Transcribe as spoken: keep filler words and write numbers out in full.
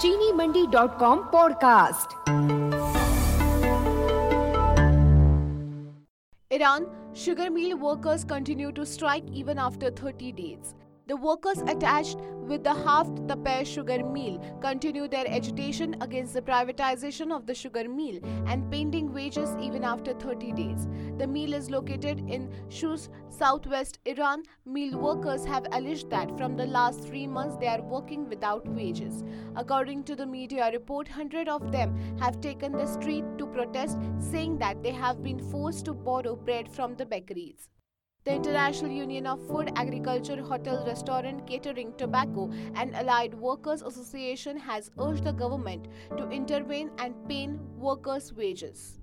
चीनी Mandi dot com podcast. Iran sugar mill workers continue to strike even after thirty days. The workers attached with the Haft Taper sugar mill continue their agitation against the privatization of the sugar mill and pending wages even after thirty days. The mill is located in Shus, southwest Iran. Mill workers have alleged that from the last three months they are working without wages. According to the media report, hundreds of them have taken the street to protest, saying that they have been forced to borrow bread from the bakeries. The International Union of Food, Agriculture, Hotel, Restaurant, Catering, Tobacco and Allied Workers Association has urged the government to intervene and pay workers' wages.